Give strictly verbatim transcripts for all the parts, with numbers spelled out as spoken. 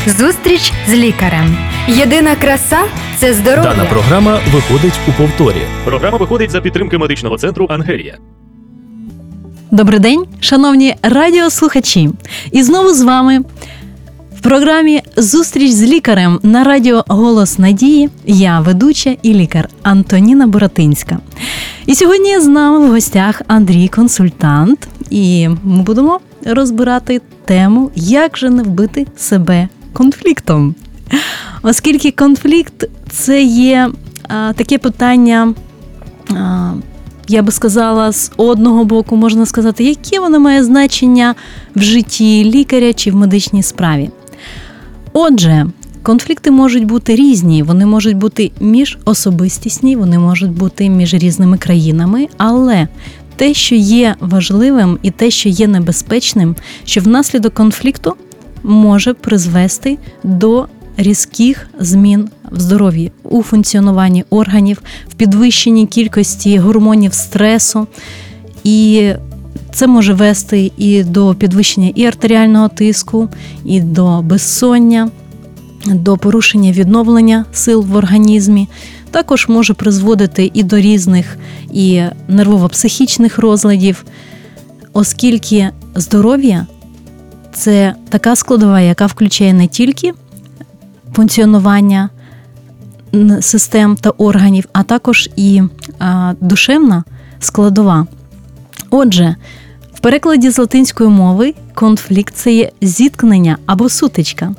Зустріч з лікарем. Єдина краса – це здоров'я. Дана програма виходить у повторі. Програма виходить за підтримки медичного центру «Ангелія». Добрий день, шановні радіослухачі. І знову з вами в програмі «Зустріч з лікарем» на радіо «Голос Надії» я, ведуча і лікар Антоніна Буратинська. І сьогодні з нами в гостях Андрій, консультант, і ми будемо розбирати тему «Як же не вбити себе конфліктом?». Оскільки конфлікт – це є а, таке питання, а, я би сказала, з одного боку можна сказати, яке воно має значення в житті лікаря чи в медичній справі. Отже, конфлікти можуть бути різні, вони можуть бути міжособистісні, вони можуть бути між різними країнами, але те, що є важливим і те, що є небезпечним, що внаслідок конфлікту може призвести до різких змін в здоров'ї, у функціонуванні органів, в підвищенні кількості гормонів стресу. І це може вести і до підвищення і артеріального тиску, і до безсоння, до порушення відновлення сил в організмі. Також може призводити і до різних і нервово-психічних розладів, оскільки здоров'я – це така складова, яка включає не тільки функціонування систем та органів, а також і а, душевна складова. Отже, в перекладі з латинської мови конфлікт – це є зіткнення або сутичка.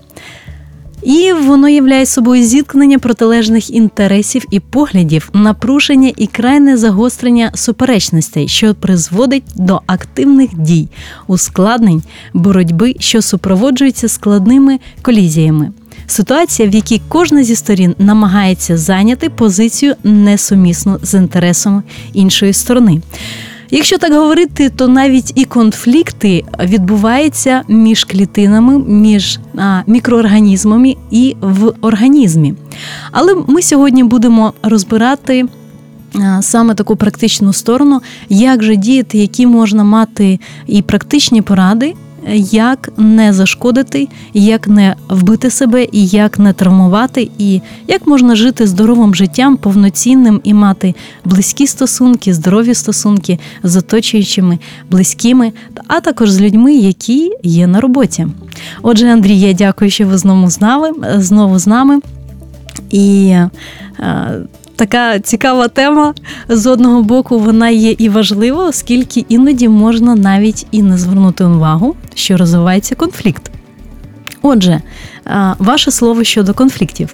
І воно являє собою зіткнення протилежних інтересів і поглядів, напруження і крайне загострення суперечностей, що призводить до активних дій, ускладнень, боротьби, що супроводжуються складними колізіями. Ситуація, в якій кожна зі сторін намагається зайняти позицію несумісну з інтересом іншої сторони. Якщо так говорити, то навіть і конфлікти відбуваються між клітинами, між а, мікроорганізмами і в організмі. Але ми сьогодні будемо розбирати а, саме таку практичну сторону, як же діяти, які можна мати і практичні поради, як не зашкодити, як не вбити себе, і як не травмувати, і як можна жити здоровим життям, повноцінним і мати близькі стосунки, здорові стосунки з оточуючими, близькими, а також з людьми, які є на роботі. Отже, Андрій, я дякую, що ви знову з нами, знову з нами. І е, така цікава тема. З одного боку, вона є і важлива, оскільки іноді можна навіть і не звернути увагу, що розвивається конфлікт. Отже, ваше слово щодо конфліктів.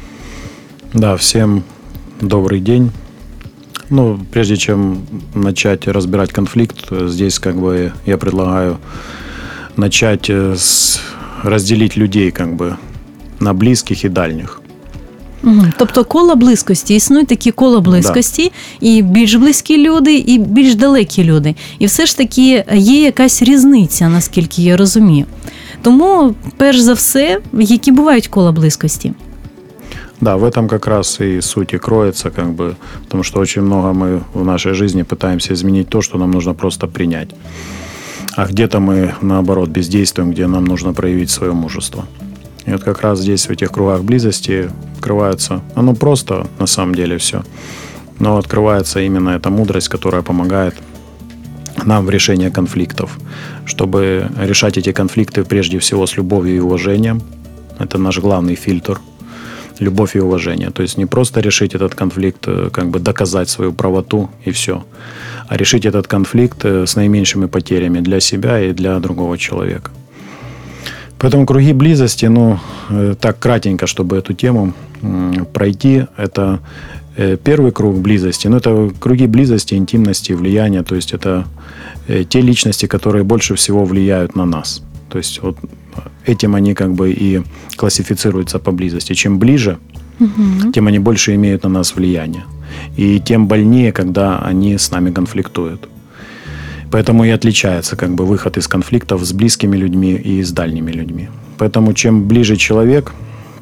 Да, всем добрый день. Ну, прежде чем начать разбирать конфликт, здесь как бы я предлагаю начать с разделить людей как бы на близких и дальних. Угу. Тобто кола близькості, існують такі кола близькості, да. І більш близькі люди, і більш далекі люди. І все ж таки є якась різниця, наскільки я розумію. Тому, перш за все, які бувають кола близькості? Да, в этом как раз и суть и кроется, как бы, потому что очень много мы в нашей жизни пытаемся изменить то, что нам нужно просто принять. А где-то мы, наоборот, бездействуем, где нам нужно проявить свое мужество. И вот как раз здесь, в этих кругах близости, открывается, оно просто на самом деле все, но открывается именно эта мудрость, которая помогает нам в решении конфликтов, чтобы решать эти конфликты прежде всего с любовью и уважением. Это наш главный фильтр. Любовь и уважение. То есть не просто решить этот конфликт, как бы доказать свою правоту и все, а решить этот конфликт с наименьшими потерями для себя и для другого человека. Поэтому круги близости, ну, так кратенько, чтобы эту тему пройти, это первый круг близости, ну, это круги близости, интимности, влияния, то есть это те личности, которые больше всего влияют на нас. То есть вот этим они как бы и классифицируются по близости. Чем ближе, угу. тем они больше имеют на нас влияние. И тем больнее, когда они с нами конфликтуют. Поэтому и отличается как бы выход из конфликтов с близкими людьми и с дальними людьми. Поэтому чем ближе человек,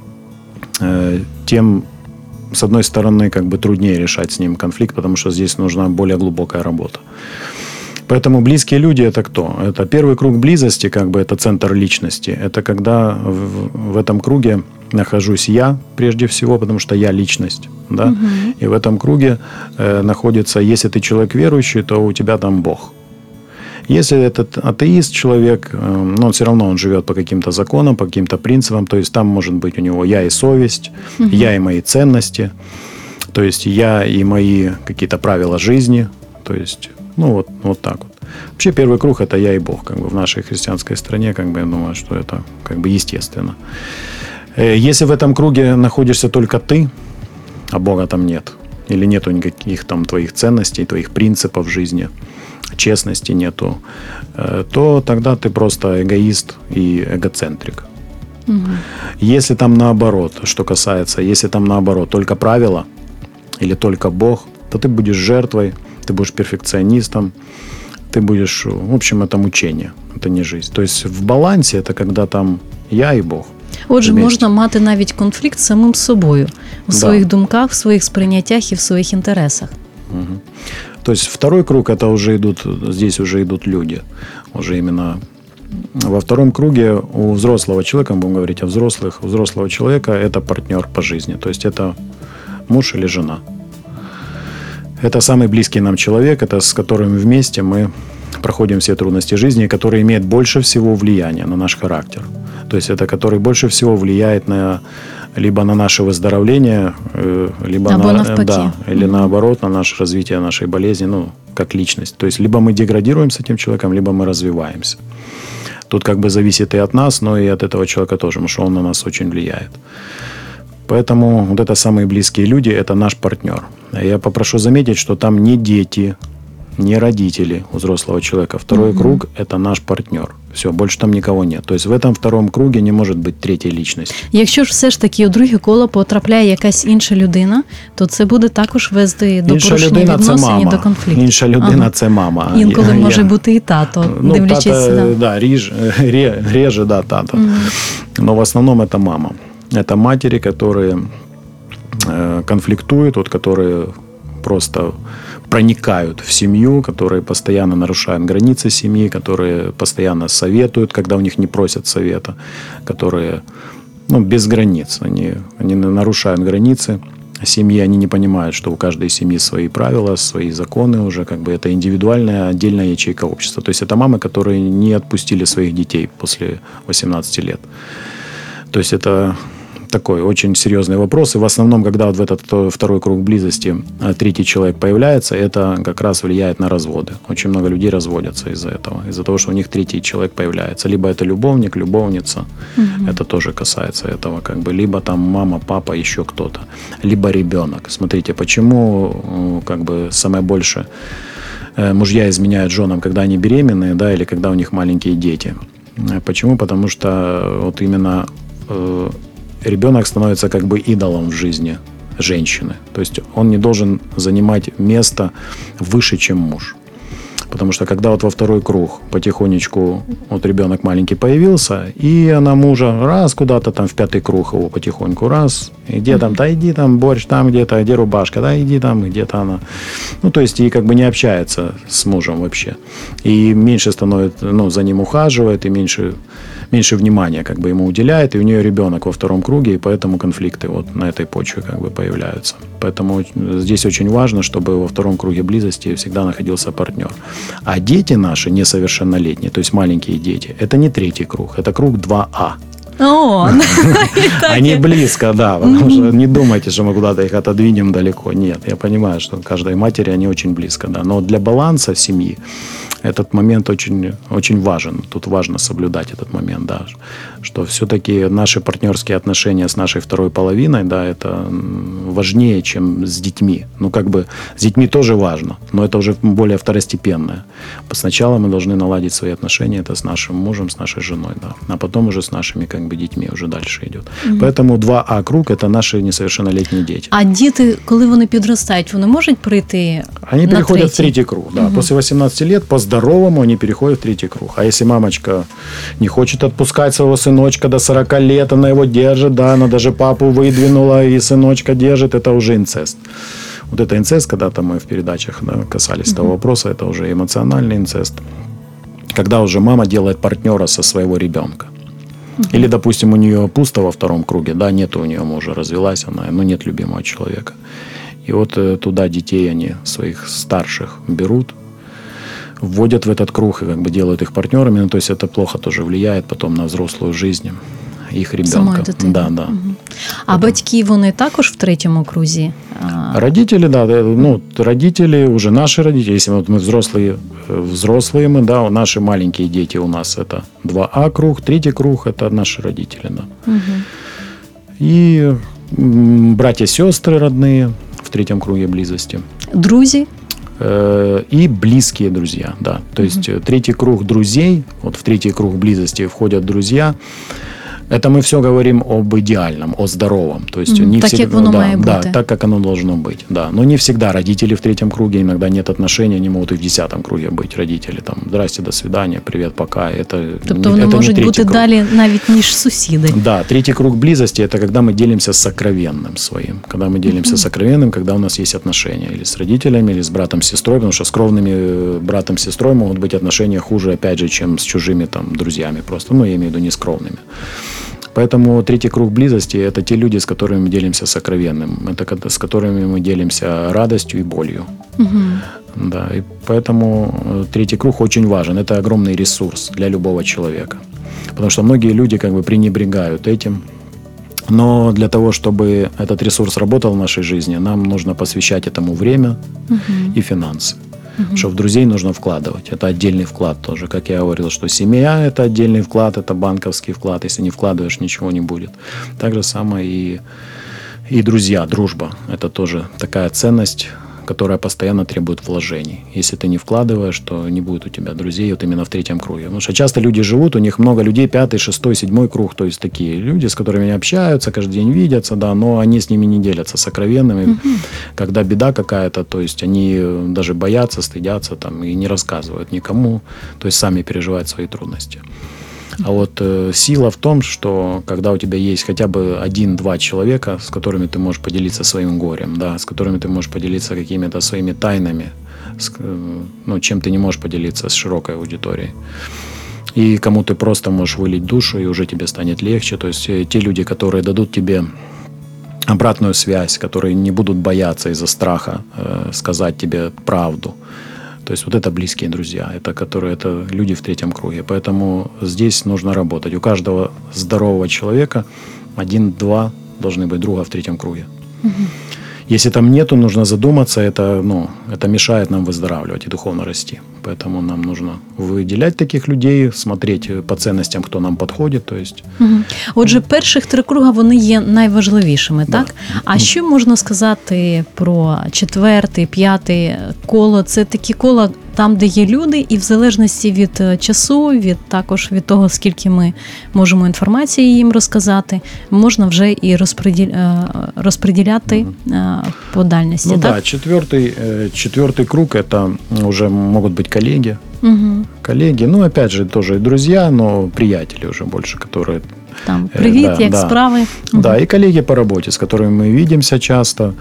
тем, с одной стороны, как бы труднее решать с ним конфликт, потому что здесь нужна более глубокая работа. Поэтому близкие люди – это кто? Это первый круг близости, как бы это центр личности. Это когда в, в этом круге нахожусь я, прежде всего, потому что я личность. Да? Угу. И в этом круге э, находится, если ты человек верующий, то у тебя там Бог. Если этот атеист человек, э, но все равно он живет по каким-то законам, по каким-то принципам, то есть там может быть у него я и совесть, угу. я и мои ценности, то есть я и мои какие-то правила жизни, то есть, ну вот, вот так вот. Вообще первый круг – это я и Бог, как бы в нашей христианской стране, как бы я думаю, что это как бы естественно. Если в этом круге находишься только ты, а Бога там нет, или нету никаких там твоих ценностей, твоих принципов в жизни, честности нету, то тогда ты просто эгоист и эгоцентрик. Угу. Если там наоборот, что касается, если там наоборот только правила или только Бог, то ты будешь жертвой, ты будешь перфекционистом, ты будешь, в общем, это мучение, это не жизнь. То есть в балансе это когда там я і Бог. Отже, вместе. Можна мати навіть конфлікт з самим собою в своїх да. думках, в своїх сприйняттях і в своїх інтересах. Угу. То есть второй круг это уже идут, здесь уже идут люди. Уже именно во втором круге у взрослого человека, мы будем говорить о взрослых, у взрослого человека это партнер по жизни. То есть это муж или жена. Это самый близкий нам человек, это с которым вместе мы проходим все трудности жизни, который имеет больше всего влияния на наш характер. То есть это который больше всего влияет на либо на наше выздоровление, либо Або на, навпаки. Да, или наоборот на наше развитие нашей болезни, ну, как личность. То есть либо мы деградируем с этим человеком, либо мы развиваемся. Тут как бы зависит и от нас, но и от этого человека тоже, потому что он на нас очень влияет. Поэтому вот это самые близкие люди, это наш партнер. Я попрошу заметить, что там не дети, не родители у взрослого человека. Второй угу. круг – это наш партнер. Все, больше там никого нет. То есть в этом втором круге не може бути третьої лічності. Якщо ж все ж таки у друге коло потрапляє якась інша людина, то це буде також вести до інша порушення відносин і до конфлікту. Інша людина ага. – це мама. Інколи я, може я... бути і тато, ну, дивлячись. Тата, да, да реже, реже, да, тата. Угу. Но в основном это мама. Это матери, которые э, конфликтуют, вот, которые просто проникают в семью, которые постоянно нарушают границы семьи, которые постоянно советуют, когда у них не просят совета, которые ну, без границ. Они, они нарушают границы семьи, они не понимают, что у каждой семьи свои правила, свои законы уже, как бы это индивидуальная отдельная ячейка общества. То есть это мамы, которые не отпустили своих детей после восемнадцати лет. То есть это такой очень серьезный вопрос. И в основном, когда вот в этот второй круг близости третий человек появляется, это как раз влияет на разводы. Очень много людей разводятся из-за этого. Из-за того, что у них третий человек появляется. Либо это любовник, любовница. Угу. Это тоже касается этого. Как бы. Либо там мама, папа, еще кто-то. Либо ребенок. Смотрите, почему как бы самое большее мужья изменяют женам, когда они беременные, да, или когда у них маленькие дети. Почему? Потому что вот именно э, ребенок становится как бы идолом в жизни женщины. То есть он не должен занимать место выше, чем муж. Потому что когда вот во второй круг потихонечку вот ребенок маленький появился, и она мужа раз куда-то там в пятый круг его потихоньку раз, и где там, да иди там борщ, там где-то, где рубашка, да иди там, где-то она. Ну, то есть и как бы не общается с мужем вообще. И меньше становится, ну, за ним ухаживает, и меньше, меньше внимания как бы ему уделяет, и у нее ребенок во втором круге, и поэтому конфликты вот на этой почве как бы появляются. Поэтому здесь очень важно, чтобы во втором круге близости всегда находился партнер. А дети наши несовершеннолетние, то есть маленькие дети, это не третий круг, это круг два А. О, Они близко, да, потому что не думайте, что мы куда-то их отодвинем далеко. Нет, я понимаю, что каждой матери они очень близко, да. Но для баланса семьи этот момент очень, очень важен. Тут важно соблюдать этот момент, да. Что все-таки наши партнерские отношения с нашей второй половиной, да, это важнее, чем с детьми. Ну, как бы с детьми тоже важно, но это уже более второстепенное. Сначала мы должны наладить свои отношения, это с нашим мужем, с нашей женой, да. А потом уже с нашими, как бы, детьми уже дальше идет. Mm-hmm. Поэтому два А круг – это наши несовершеннолетние дети. А діти, коли вони підростають, вони можуть прийти Они на переходят третій? в третий круг, да. Mm-hmm. После восемнадцати лет по-здоровому они переходят в третий круг. А если мамочка не хочет отпускать своего сыночка до сорока лет, она его держит, да, она даже папу выдвинула и сыночка держит, это уже инцест. Вот это инцест, когда-то мы в передачах, да, касались mm-hmm. того вопроса, это уже эмоциональный инцест. Когда уже мама делает партнера со своего ребенка. Mm-hmm. Или, допустим, у нее пусто во втором круге, да, нет у нее мужа, развелась она, но нет любимого человека. И вот э, туда детей они, своих старших, берут, вводят в этот круг и как бы делают их партнерами. Ну, то есть это плохо тоже влияет потом на взрослую жизнь їх ребенка. Да, да. Угу. А Потом... батьки, вони також в третьому крузі? Родители, да, ну, родители, уже наши родители, если вот мы взрослые, взрослые мы, да, наши маленькие дети у нас это два А круг, третий круг это наши родители, да. Угу. И братья-сестры родные в третьем круге близости. Друзі? И близкие друзья, да. То есть угу. третий круг друзей, вот в третий круг близости входят друзья. Это мы все говорим об идеальном, о здоровом. То есть mm-hmm. не так, всегда, как оно да, має да, бути. так, как оно должно быть. Да. Но не всегда родители в третьем круге, иногда нет отношений, они могут и в десятом круге быть. Родители там, здрасте, до свидания, привет, пока. Это, тобто не, вони это можуть не бути круг. далі навіть ніж сусіди. Да, третий круг близости – это когда мы делимся сокровенным своим. Когда мы делимся mm-hmm. сокровенным, когда у нас есть отношения или с родителями, или с братом, с сестрой. Потому что с кровными братом, с сестрой могут быть отношения хуже, опять же, чем с чужими там друзьями просто. Ну, я имею в виду не с кровными. Поэтому третий круг близости – это те люди, с которыми мы делимся сокровенным. Это с которыми мы делимся радостью и болью. Угу. Да, и поэтому третий круг очень важен. Это огромный ресурс для любого человека. Потому что многие люди как бы пренебрегают этим. Но для того, чтобы этот ресурс работал в нашей жизни, нам нужно посвящать этому время угу. и финансы. Uh-huh. Что в друзей нужно вкладывать. Это отдельный вклад тоже. Как я говорил, что семья – это отдельный вклад, это банковский вклад. Если не вкладываешь, ничего не будет. Так же самое и, и друзья, дружба. Это тоже такая ценность, которая постоянно требует вложений. Если ты не вкладываешь, то не будет у тебя друзей вот именно в третьем круге. Потому что часто люди живут, у них много людей, пятый, шестой, седьмой круг, то есть такие люди, с которыми они общаются, каждый день видятся, да, но они с ними не делятся сокровенными. Угу. Когда беда какая-то, то есть они даже боятся, стыдятся там, и не рассказывают никому, то есть сами переживают свои трудности. А вот э, сила в том, что когда у тебя есть хотя бы один-два человека, с которыми ты можешь поделиться своим горем, да, с которыми ты можешь поделиться какими-то своими тайнами, с, э, ну, чем ты не можешь поделиться с широкой аудиторией. И кому ты просто можешь вылить душу, и уже тебе станет легче. То есть э, те люди, которые дадут тебе обратную связь, которые не будут бояться из-за страха э, сказать тебе правду. То есть вот это близкие друзья, это которые это люди в третьем круге. Поэтому здесь нужно работать. У каждого здорового человека один-два должны быть друга в третьем круге. Угу. Если там нету, нужно задуматься. Это, ну, это мешает нам выздоравливать и духовно расти. Поэтому нам нужно выделять таких людей, смотреть по ценностям, хто нам підходить. То есть... Угу. Отже, перших три круга, вони є найважливішими, да. Так? А що можна сказати про четвертий, п'ятий коло? Це такі кола там, де є люди, і в залежності від часу, від також від того, скільки ми можемо інформації їм розказати, можна вже і розподіл... розподіляти угу. по дальності. Ну так? Да, четвертый, четвертый круг – это уже могут быть коллеги. Угу. Коллеги, ну, опять же, тоже и друзья, но приятели уже больше, которые... Там, привіт, э, да, як да. справи? Да, угу. И коллеги по работе, с которыми мы видимся часто,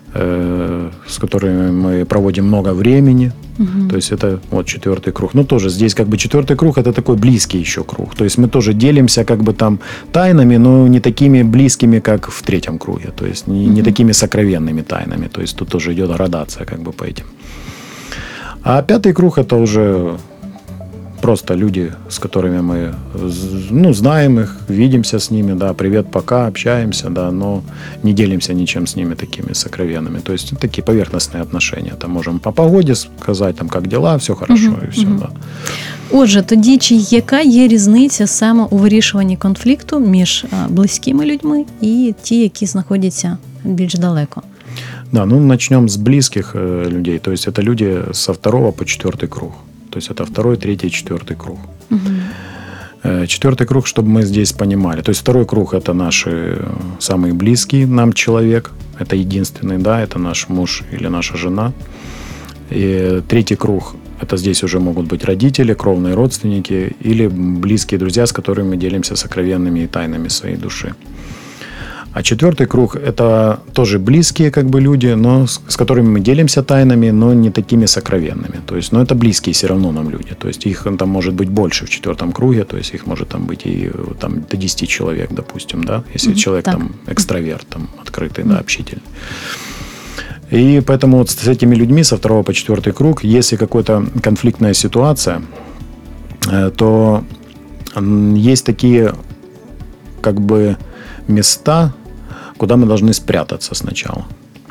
э, с которыми мы проводим много времени. Угу. То есть это вот четвертый круг. Ну, тоже здесь как бы четвертый круг – это такой близкий еще круг. То есть мы тоже делимся как бы там тайнами, но не такими близкими, как в третьем круге. То есть не, угу. не такими сокровенными тайнами. То есть тут тоже идет градация как бы по этим. А пятый круг – это уже просто люди, с которыми мы, ну, знаем их, видимся с ними, да, привет, пока, общаемся, да, но не делимся ничем с ними такими сокровенными. То есть такие поверхностные отношения. Там можем по погоде сказать, там, как дела, все хорошо, uh-huh, і все, uh-huh. да. Отже, тоді, чи яка є різниця саме у вирішуванні конфлікту між близькими людьми і ті, які знаходяться більш далеко? Да, ну, начнем с близких э, людей. То есть это люди со второго по четвертый круг. То есть это второй, третий, четвертый круг. Угу. Э, четвертый круг, чтобы мы здесь понимали. То есть второй круг – это наш самый близкий нам человек. Это единственный, да, это наш муж или наша жена. И третий круг – это здесь уже могут быть родители, кровные родственники или близкие друзья, с которыми мы делимся сокровенными и тайнами своей души. А четвертый круг – это тоже близкие как бы люди, но с, с которыми мы делимся тайнами, но не такими сокровенными. То есть, но это близкие все равно нам люди. То есть их там может быть больше в четвертом круге, то есть их может там быть и там, до десяти человек, допустим, да, если mm-hmm, человек так. там экстраверт, там открытый, mm-hmm. да, общительный. И поэтому вот с этими людьми со второго по четвертый круг, если какая-то конфликтная ситуация, то есть такие как бы места, куда мы должны спрятаться сначала.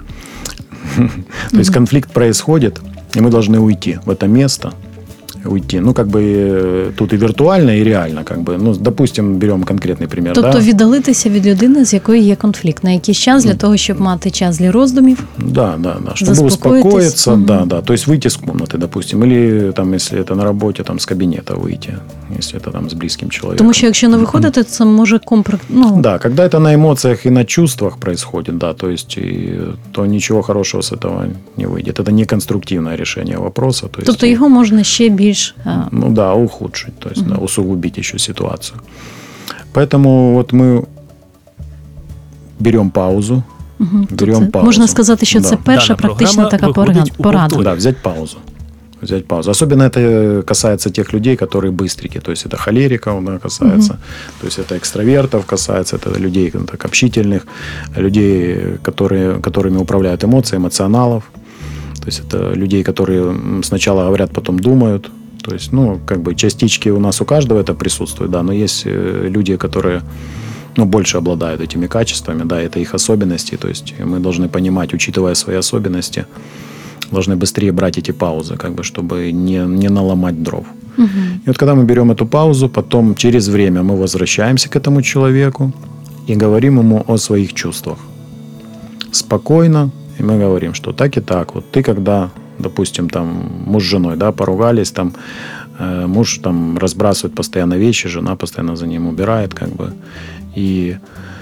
То есть конфликт происходит, и мы должны уйти в это место, уйти. Ну, как бы тут и віртуально, і реально. Как бы. Ну, допустим, беремо конкретний пример. Тобто да? віддалитися від людини, з якою є конфлікт, на якийсь час для того, щоб мати час для роздумів. Да, да, да. Чтобы успокоиться, угу. да, да. То есть выйти с комнаты, допустим, или там, если это на работе, там, с кабинета выйти, если это там с близким человеком. Тому що якщо не виходити, це може комплекс... Ну... Да, когда это на эмоциях и на чувствах происходит, да, то есть, и, то ничего хорошего с этого не выйдет. Это не конструктивное решение вопроса. То есть, тобто його можна ще більш... Ну да, ухудшить, то есть, угу. да, усугубить еще ситуацию. Поэтому вот мы берем паузу. Угу. Берем паузу. Можна сказати, що да. це перша практична така порада. Да, взять паузу. Взять паузу. Особенно это касается тех людей, которые быстрики. То есть это холериков, да, касается. Угу. То есть это экстравертов касается, это людей так, общительных, людей, которые, которыми управляют эмоции, эмоционалов. То есть это людей, которые сначала говорят, потом думают. То есть, ну, как бы частички у нас у каждого это присутствует, да, но есть люди, которые, ну, больше обладают этими качествами, да, это их особенности. То есть мы должны понимать, учитывая свои особенности, должны быстрее брать эти паузы, как бы, чтобы не, не наломать дров. Угу. И вот когда мы берем эту паузу, потом через время мы возвращаемся к этому человеку и говорим ему о своих чувствах. Спокойно. И мы говорим, что так и так. Вот ты когда, допустим, там муж с женой, да, поругались, там э, муж там разбрасывает постоянно вещи, жена постоянно за ним убирает, как бы. И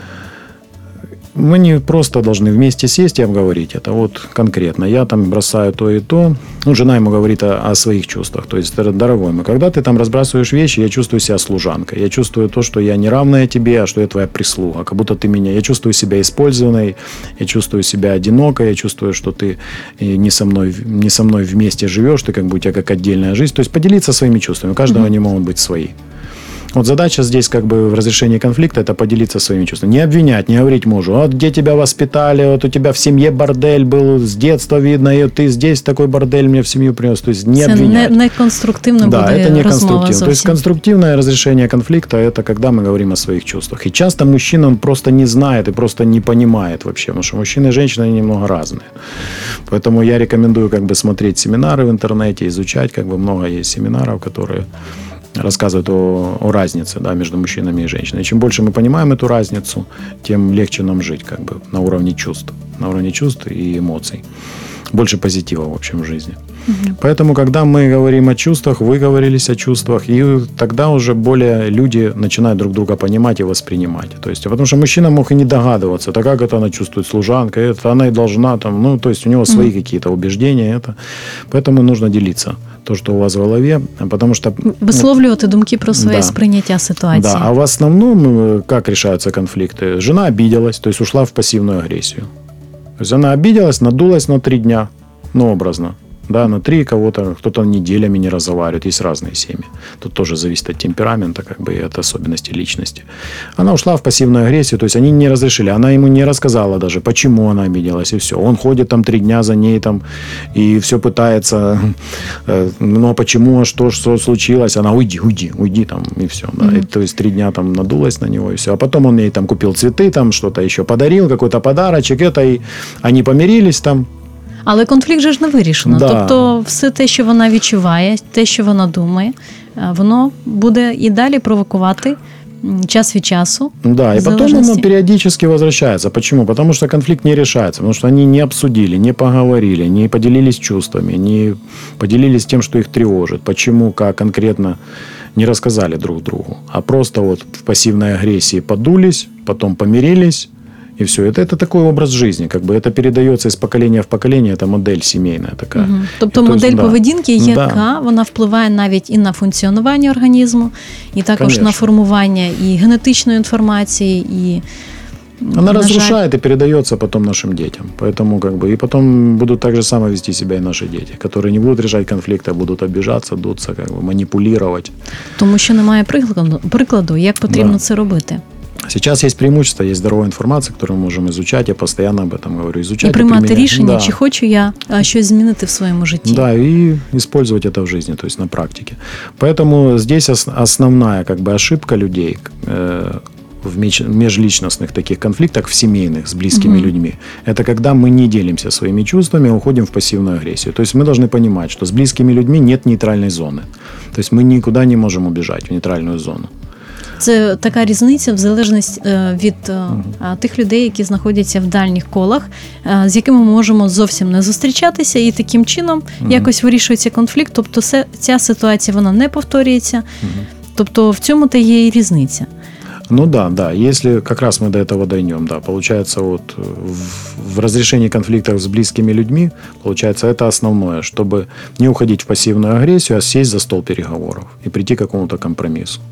мы не просто должны вместе сесть и обговорить это. Вот конкретно. Я там бросаю то и то. Ну, жена ему говорит о, о своих чувствах. То есть, дорогой мой, когда ты там разбрасываешь вещи, я чувствую себя служанкой. Я чувствую то, что я не равная тебе, а что я твоя прислуга. Как будто ты меня... Я чувствую себя использованной, я чувствую себя одинокой, я чувствую, что ты не со мной, не со мной вместе живешь, ты как бы у тебя как отдельная жизнь. То есть поделиться своими чувствами. У каждого mm-hmm. они могут быть свои. Вот задача здесь как бы в разрешении конфликта – это поделиться своими чувствами. Не обвинять, не говорить мужу, вот где тебя воспитали, вот у тебя в семье бордель был, с детства видно, и ты здесь такой бордель мне в семью принес. То есть не это обвинять. Не, не конструктивно да, будет это не размова конструктивно. То есть конструктивное разрешение конфликта – это когда мы говорим о своих чувствах. И часто мужчина, он просто не знает и просто не понимает вообще, потому что мужчины и женщины, они немного разные. Поэтому я рекомендую как бы смотреть семинары в интернете, изучать, как бы много есть семинаров, которые... рассказывают о, о разнице, да, между мужчинами и женщинами. И чем больше мы понимаем эту разницу, тем легче нам жить как бы на уровне чувств, на уровне чувств и эмоций. Больше позитива, в общем, в жизни. Угу. Поэтому, когда мы говорим о чувствах, выговорились о чувствах, и тогда уже более люди начинают друг друга понимать и воспринимать. То есть, потому что мужчина мог и не догадываться, так как это она чувствует служанка, это она и должна, там, ну, то есть у него свои угу. какие-то убеждения. Это. Поэтому нужно делиться. То, что у вас в голове, потому что... Висловлювати думки про своє да. сприйняття ситуації. Да, а в основном, как решаются конфликты? Жена обиделась, то есть ушла в пассивную агрессию. То есть она обиделась, надулась на три дня, ну, образно. Да, на три кого-то, кто-то неделями не разговаривает. Есть разные семьи. Тут тоже зависит от темперамента, как бы, и от особенностей личности. Она ушла в пассивную агрессию, то есть они не разрешили. Она ему не рассказала даже, почему она обиделась, и все. Он ходит там три дня за ней там, и все пытается, ну, почему, что, что случилось? Она, уйди, уйди, уйди там, и все. Да. Mm-hmm. И, то есть три дня там надулась на него, и все. А потом он ей там купил цветы, там что-то еще подарил, какой-то подарочек, это, и они помирились там. Але конфлікт же ж не вирішено. Да. Тобто все те, що вона відчуває, те, що вона думає, воно буде і далі провокувати час від часу. Да, и потом оно периодически возвращается. Почему? Потому что конфликт не решается. Потому что они не обсудили, не поговорили, не поделились чувствами, не поделились тем, что их тревожит. Почему, как конкретно не рассказали друг другу. А просто вот в пассивной агрессии подулись, потом помирились. И все. Это, это такой образ жизни. Как бы это передается из поколения в поколение. Это модель сімейна така. Угу. Тобто модель есть, поведінки, да. яка да. вона впливає навіть і на функціонування організму, і також Конечно. на формування і генетичної інформації, і Она на разрушает и передается потом нашим детям. Поэтому как бы и потом будут так же само вести себя и наши дети, которые не будут решать конфликты, а будут обижаться, дуться, как бы манипулировать. Тому що немає прикладу, прикладу як потрібно Да. це робити. Сейчас есть преимущество, есть здоровая информация, которую мы можем изучать. Я постоянно об этом говорю. Изучать І приймати применять. рішення, Да. чи хочу я а, щось змінити в своєму житті. Да, и использовать это в жизни, то есть на практике. Поэтому здесь ос- основная как бы ошибка людей э, в меж- межличностных таких конфликтах, в семейных, с близкими Мгм. людьми, это когда мы не делимся своими чувствами, а уходим в пассивную агрессию. То есть мы должны понимать, что с близкими людьми нет нейтральной зоны. То есть мы никуда не можем убежать в нейтральную зону. Це така різниця в залежності е, від е, а, тих людей, які знаходяться в дальніх колах, е, з якими ми можемо зовсім не зустрічатися, і таким чином якось вирішується конфлікт. Тобто це, ця ситуація вона не повторюється. Тобто в цьому та є і різниця. Ну да, да. Если как раз мы до этого дойдем, да, получается вот в, в разрешении конфликтов с близкими людьми, получается это основное, чтобы не уходить в пассивную агрессию, а сесть за стол переговоров и прийти к какому-то компромиссу.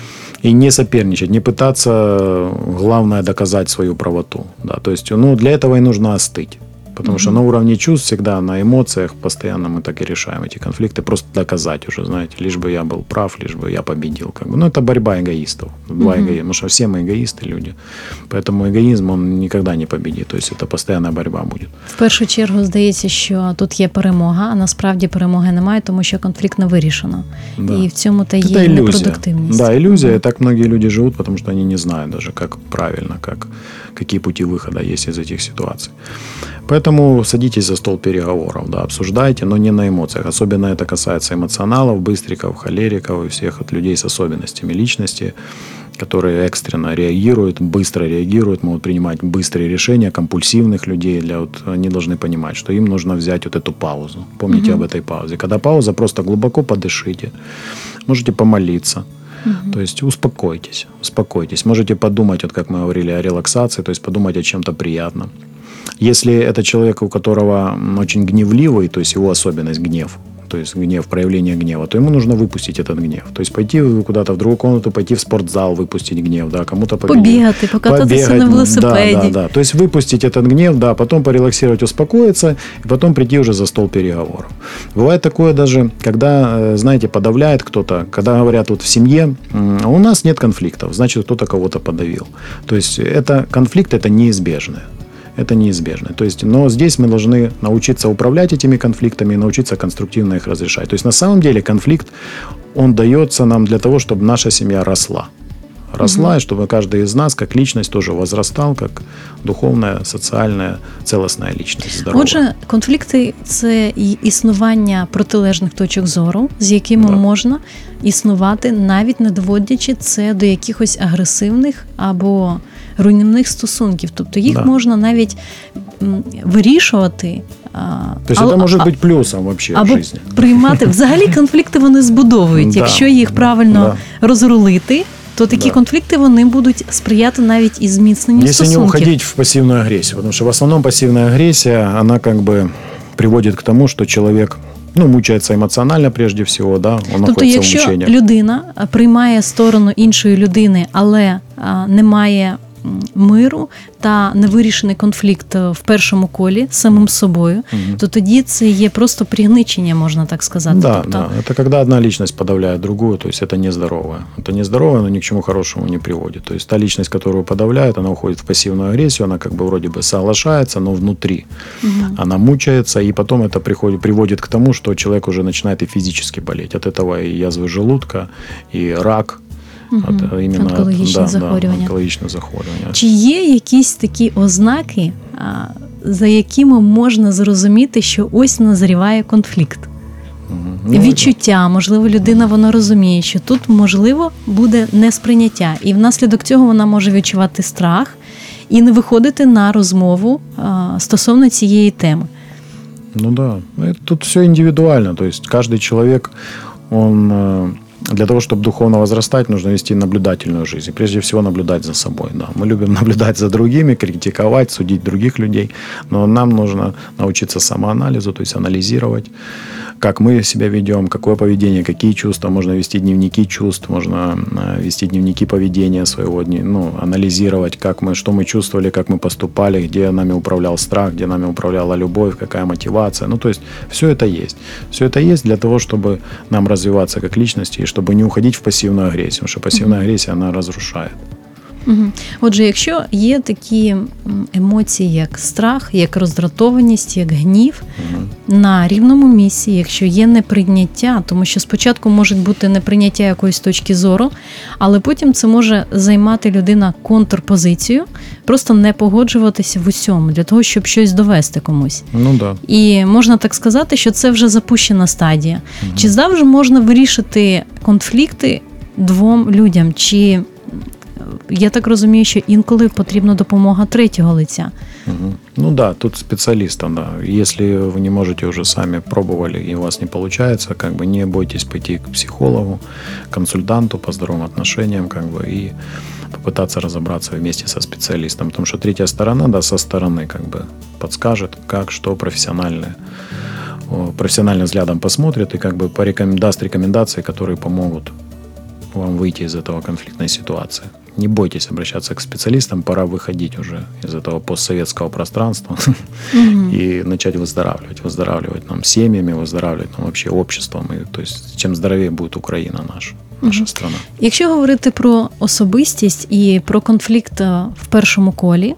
И не соперничать, не пытаться, главное, доказать свою правоту. Да. То есть, ну, для этого и нужно остыть. Потому что на уровне чувств всегда, на эмоциях постоянно мы так и решаем эти конфликты. Просто доказать уже, знаете, лишь бы я был прав, лишь бы я победил. Как бы. Ну, это борьба эгоистов. Два Мгм. эгои- Потому что все мы эгоисты люди. Поэтому эгоизм, он никогда не победит. То есть это постоянная борьба будет. В першу чергу здається, що тут є перемога, а насправді перемоги немає, тому що конфлікт не вирішено. Да. І в цьому та Это є иллюзия. непродуктивність. Да, иллюзия. И так многие люди живут, потому что они не знают даже, как правильно, как, какие пути выхода есть из этих ситуаций. Поэтому садитесь за стол переговоров, да, обсуждайте, но не на эмоциях. Особенно это касается эмоционалов, быстриков, холериков и всех от людей с особенностями личности, которые экстренно реагируют, быстро реагируют, могут принимать быстрые решения, компульсивных людей. Для вот, они должны понимать, что им нужно взять вот эту паузу. Помните об этой паузе. Когда пауза, просто глубоко подышите. Можете помолиться. То есть успокойтесь, успокойтесь. Можете подумать, вот как мы говорили о релаксации, то есть подумать о чем-то приятном. Если это человек, у которого м, очень гневливый, то есть его особенность гнев, то есть гнев, проявление гнева, то ему нужно выпустить этот гнев. То есть пойти куда-то в другую комнату, пойти в спортзал, выпустить гнев, да, кому-то побегать. Побігати, покататися Побегать, на велосипеді. Да, да, да. То есть выпустить этот гнев, да, потом порелаксировать, успокоиться, и потом прийти уже за стол переговоров. Бывает такое даже, когда, э, знаете, подавляет кто-то, когда говорят вот в семье, м, у нас нет конфликтов, значит, кто-то кого-то подавил. То есть это конфликт, это неизбежное. Это неизбежно. То есть, но здесь мы должны научиться управлять этими конфликтами и научиться конструктивно их разрешать. То есть на самом деле конфликт, он дается нам для того, чтобы наша семья росла. Росла, и чтобы каждый из нас, как личность, тоже возрастал, как духовная, социальная, целостная личность. Здоровая. Отже, конфлікти – це і існування протилежних точок зору, з якими Да. можна існувати, навіть не доводячи це до якихось агресивних або руйнівних стосунків. Тобто їх Да. можна навіть м, вирішувати. а, То есть а- это может а- быть плюсом вообще в або жизни. приймати. Взагалі конфлікти вони збудовують. Да, Якщо їх да, правильно розрулити, то такі Да. конфлікти вони будуть сприяти навіть і зміцненню Если не стосунків. уходить в пассивную агрессию, потому что в основном пассивная агрессия, она как бы приводит к тому, что человек, ну, мучается эмоционально прежде всего, да, он Тобто, находится в якщо мучениях. людина а, приймає сторону іншої людини, але а, не має м, миру та невирішений конфлікт е, в першому колі з самим собою, то тоді це є просто пригничення, можна так сказати. Да, тобто, да. Это когда одна личность подавляет другую, то есть это нездоровое. Это нездоровое, но ни к чему хорошему не приводит. То есть та личность, которую подавляет, она уходит в пассивную агрессию, она как бы вроде бы соглашается, но внутри она мучается, и потом это приходит, приводит к тому, что человек уже начинает и физически болеть. От этого и язвы желудка, и рак. От, именно от- онкологічні да, захворювання. Да, онкологічне захворювання. Чи є якісь такі ознаки, а, за якими можна зрозуміти, що ось назріває конфлікт? Ну, Відчуття, можливо, людина вона розуміє, що тут можливо буде несприйняття, і внаслідок цього вона може відчувати страх і не виходити на розмову а, стосовно цієї теми. Ну да, это тут все индивидуально. То есть каждый человек, он э, для того, чтобы духовно возрастать, нужно вести наблюдательную жизнь. И прежде всего наблюдать за собой. Да. Мы любим наблюдать за другими, критиковать, судить других людей. Но нам нужно научиться самоанализу, то есть анализировать, как мы себя ведем, какое поведение, какие чувства. Можно вести дневники чувств, можно вести дневники поведения своего, ну, анализировать, как мы, что мы чувствовали, как мы поступали, где нами управлял страх, где нами управляла любовь, какая мотивация. Ну, то есть все это есть. Все это есть для того, чтобы нам развиваться как личности и чтобы не уходить в пассивную агрессию, потому что пассивная агрессия, она разрушает. Угу. Отже, якщо є такі емоції, як страх, як роздратованість, як гнів, угу. на рівному місці, якщо є неприйняття, тому що спочатку може бути неприйняття якоїсь точки зору, але потім це може займати людина контрпозицію, просто не погоджуватися в усьому, для того, щоб щось довести комусь. Ну, да. І можна так сказати, що це вже запущена стадія. Угу. Чи завжди можна вирішити конфлікти двом людям, чи... Я так розумію, що інколи потрібна допомога третього лиця. Угу. Ну да, тут специалистам, да. Если вы не можете, уже сами пробовали и у вас не получается, как бы не бойтесь пойти к психологу, консультанту по здоровым отношениям, как бы, и попытаться разобраться вместе со специалистом. Потому что третья сторона, да, со стороны, как бы, подскажет, как, что профессиональное, профессиональным взглядом посмотрит и как бы порекомен... даст рекомендации, которые помогут вам выйти из этого конфликтной ситуации. Не бойтесь обращаться к специалистам, пора выходить уже из этого постсоветского пространства mm-hmm. и начать выздоравливать. Выздоравливать нам семьями, выздоравливать нам вообще обществом. И, то есть, чим здоровее буде Україна наша, наша mm-hmm. страна. Якщо говорити про особистість і про конфлікт в першому колі,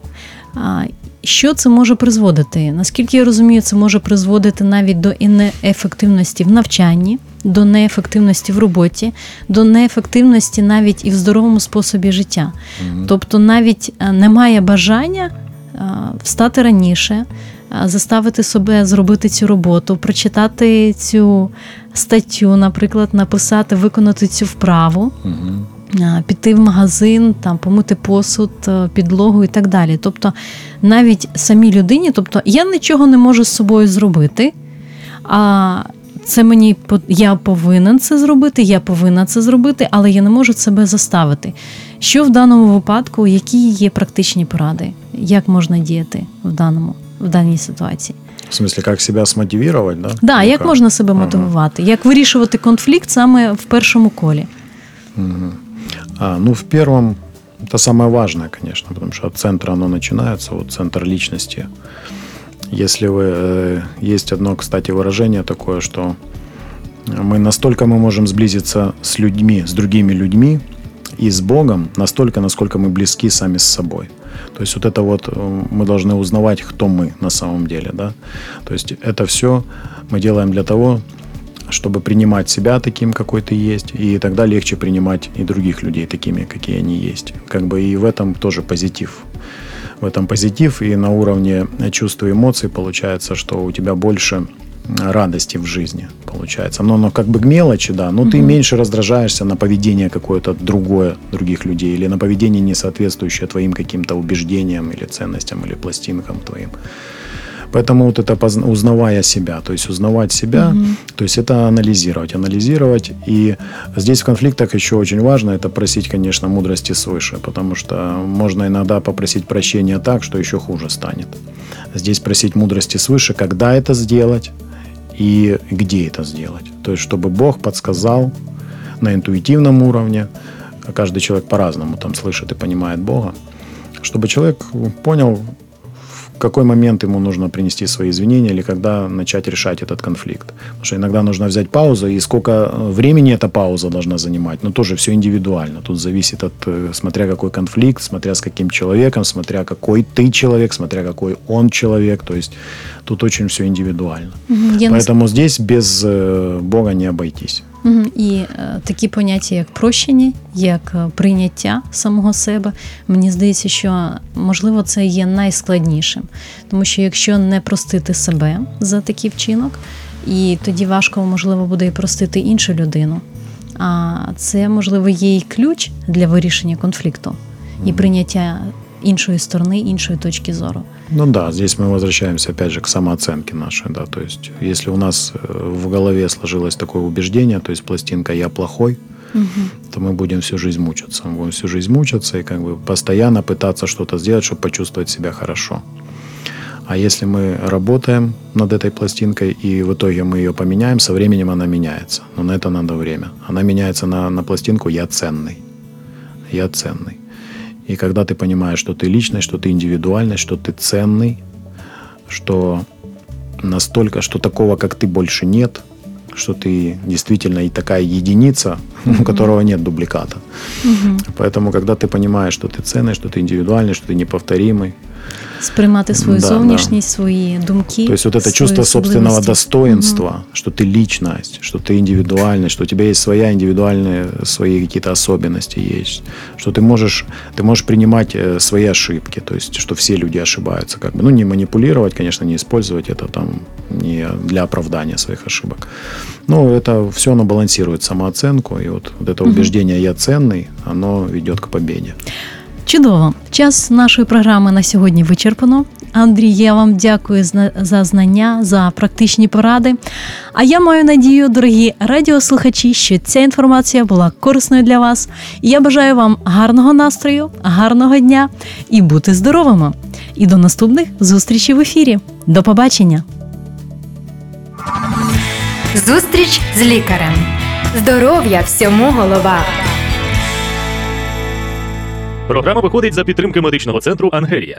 що це може призводити? Наскільки я розумію, це може призводити навіть до неефективності в навчанні, до неефективності в роботі, до неефективності навіть і в здоровому способі життя. Mm-hmm. Тобто навіть немає бажання встати раніше, заставити себе зробити цю роботу, прочитати цю статтю, наприклад, написати, виконати цю вправу. Mm-hmm. Піти в магазин, там, помити посуд, підлогу і так далі. Тобто навіть самій людині, тобто я нічого не можу з собою зробити, а це мені, я повинен це зробити, я повинна це зробити, але я не можу себе заставити. Що в даному випадку, які є практичні поради? Як можна діяти в даному, в даній ситуації? В смысле, як себе смотивувати, да? Да, як можна себе мотивувати? Ага. Як вирішувати конфлікт саме в першому колі? Угу. А, ну, в первом, это самое важное, конечно, потому что от центра оно начинается, вот центр личности. Если вы, э, есть одно, кстати, выражение такое, что мы настолько мы можем сблизиться с людьми, с другими людьми и с Богом, настолько, насколько мы близки сами с собой. То есть вот это вот мы должны узнавать, кто мы на самом деле, да. То есть это все мы делаем для того, чтобы принимать себя таким, какой ты есть, и тогда легче принимать и других людей такими, какие они есть. Как бы и в этом тоже позитив. В этом позитив, и на уровне чувств и эмоций получается, что у тебя больше радости в жизни получается. Но, но как бы к мелочи, да, но mm-hmm. ты меньше раздражаешься на поведение какое-то другое других людей или на поведение, не соответствующее твоим каким-то убеждениям или ценностям или пластинкам твоим. Поэтому вот это узнавая себя, то есть узнавать себя, mm-hmm. то есть это анализировать, анализировать. И здесь в конфликтах еще очень важно это просить, конечно, мудрости свыше, потому что можно иногда попросить прощения так, что еще хуже станет. Здесь просить мудрости свыше, когда это сделать и где это сделать. То есть чтобы Бог подсказал на интуитивном уровне, каждый человек по-разному там слышит и понимает Бога, чтобы человек понял, в какой момент ему нужно принести свои извинения или когда начать решать этот конфликт. Потому что иногда нужно взять паузу, и сколько времени эта пауза должна занимать, но тоже все индивидуально. Тут зависит от, смотря какой конфликт, смотря с каким человеком, смотря какой ты человек, смотря какой он человек. То есть тут очень все индивидуально. Угу, Поэтому нас... здесь без Бога не обойтись. Угу. І е, такі поняття, як прощення, як прийняття самого себе, мені здається, що, можливо, це є найскладнішим. Тому що якщо не простити себе за такий вчинок, і тоді важко, можливо, буде і простити іншу людину. А це, можливо, є і ключ для вирішення конфлікту і прийняття іншої сторони, іншої точки зору. Ну да, здесь мы возвращаемся опять же к самооценке нашей, да, то есть если у нас в голове сложилось такое убеждение, то есть пластинка «я плохой», угу. то мы будем всю жизнь мучиться, мы будем всю жизнь мучиться и как бы постоянно пытаться что-то сделать, чтобы почувствовать себя хорошо. А если мы работаем над этой пластинкой, и в итоге мы ее поменяем, со временем она меняется. Но на это надо время. Она меняется на, на пластинку «Я ценный». «Я ценный». И когда ты понимаешь, что ты личность, что ты индивидуальность, что ты ценный, что настолько, что такого, как ты, больше нет, что ты действительно и такая единица, mm-hmm. у которого нет дубликата. Mm-hmm. Поэтому, когда ты понимаешь, что ты ценный, что ты индивидуальный, что ты неповторимый, сприймати свою да, зовнішність, да. свої думки. То есть вот это чувство собственного достоинства, угу. что ты личность, что ты индивидуальность, что у тебя есть своя индивидуальная, свои какие-то особенности есть, что ты можешь, ты можешь принимать свои ошибки, то есть что все люди ошибаются, как бы, ну не манипулировать, конечно, не использовать это там не для оправдания своих ошибок, но это все оно балансирует самооценку, и вот, вот это угу. убеждение «я ценный», оно ведет к победе. Чудово. Час нашої програми на сьогодні вичерпано. Андрій, я вам дякую за знання, за практичні поради. А я маю надію, дорогі радіослухачі, що ця інформація була корисною для вас. І я бажаю вам гарного настрою, гарного дня і бути здоровими. І до наступних зустрічей в ефірі. До побачення. Зустріч з лікарем. Здоров'я всьому голова. Програма виходить за підтримки медичного центру «Ангелія».